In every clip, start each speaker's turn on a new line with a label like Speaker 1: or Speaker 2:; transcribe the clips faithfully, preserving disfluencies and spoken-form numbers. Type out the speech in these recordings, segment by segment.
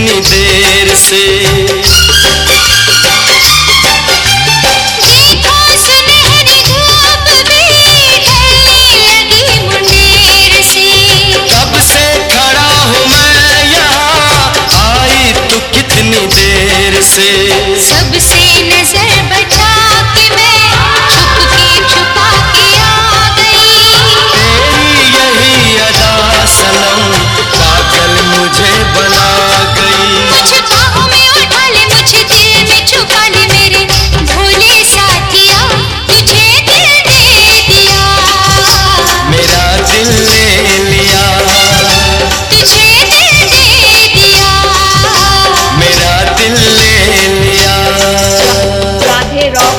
Speaker 1: कितनी देर से। कब से खड़ा हूँ मैं यहाँ, आई तू कितनी देर से।
Speaker 2: सबसे नजर बचा के मैं छुप के छुपा के आ गई।
Speaker 1: तेरी यही अदा सनम पागल मुझे बना गई।
Speaker 2: मुझे बाहों में उठा ले, मुझे दिल में छुपा ले, मेरे भोले साथिया तुझे दिल दे दिया।
Speaker 1: मेरा दिल ले लिया,
Speaker 2: तुझे दिल दे दिया।
Speaker 1: मेरा दिल ले लिया।
Speaker 3: राधे रॉक।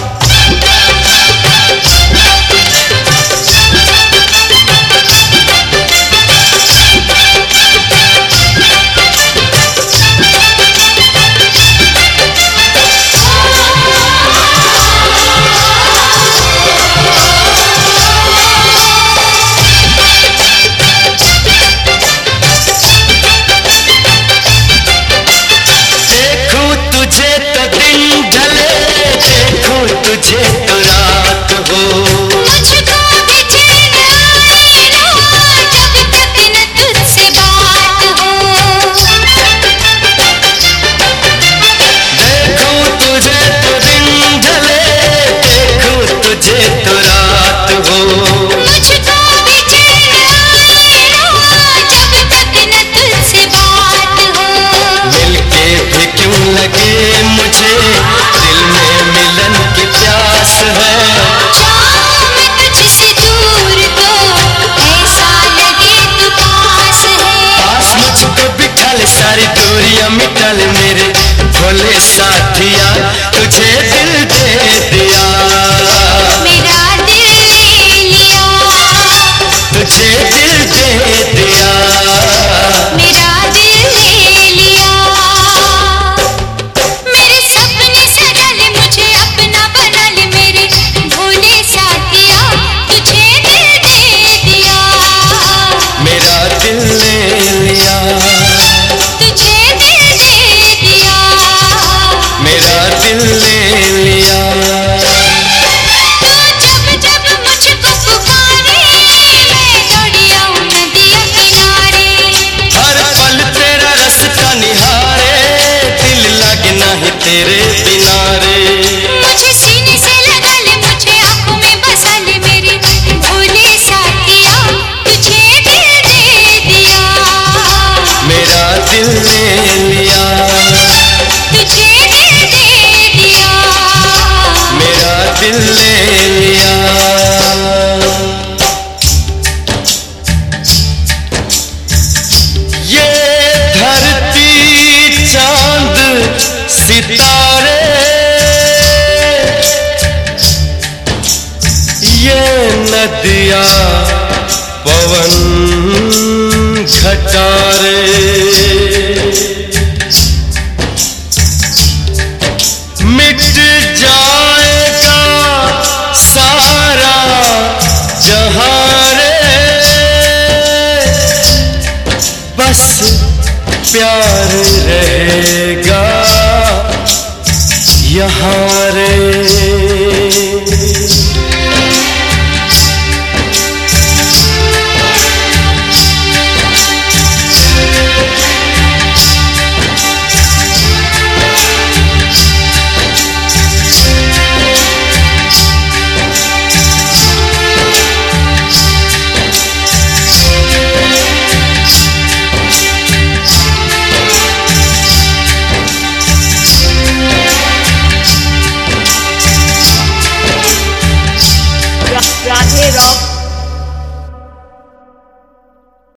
Speaker 1: देखूं तुझे तो दिन ढले, देखूं तुझे तो रात हो।
Speaker 2: मुझको भी चैन आए ना जब तक न तुझसे बात हो।
Speaker 1: देखूं तुझे तो दिन ढले, देखूं तुझे तो रात हो।
Speaker 2: मुझको भी चैन आए ना जब तक न तुझसे बात हो।
Speaker 1: मिलके भी क्यों लगे मुझे, दिल में मिलन की प्यास है।
Speaker 2: जाऊं मैं तुझसे दूर तो ऐसा लगे तू पास है।
Speaker 1: पास मुझको बिठा ले, सारी दूरियां मिटा ले, मेरे भोले साथिया तुझे दिल दे दिया।
Speaker 2: मेरा दिल ले लिया,
Speaker 1: तुझे दिल दे दिया।
Speaker 2: मेरा दिल ले लिया। मेरे सपने सजा ले, मुझे अपना बना ले, मेरे भोले साथिया तुझे दिल दे दिया।
Speaker 1: मेरा दिल ले लिया,
Speaker 2: तुझे दिल दे दिया।
Speaker 1: मेरा दिल ले लिया।
Speaker 2: तू जब जब मुझको पुकारे, मैं दौड़ी आऊं नदिया किनारे।
Speaker 1: हर पल तेरा रास्ता निहारे, दिल लगना है तेरे किनारे।
Speaker 2: मुझे सीने से लगा ले, मुझे आंखों में बसा ले, मेरे भोले साथिया तुझे दिल दे दिया।
Speaker 1: मेरा दिल ले लिया,
Speaker 2: तुझे दिल दे दिया।
Speaker 1: मेरा दिल ले लिया। ये धरती चांद सितारे, ये नदियाँ पवन घटारे, मिट जाएगा सारा जहां रे, बस प्यार रहेगा यहाँ रे।
Speaker 3: राधे रॉक।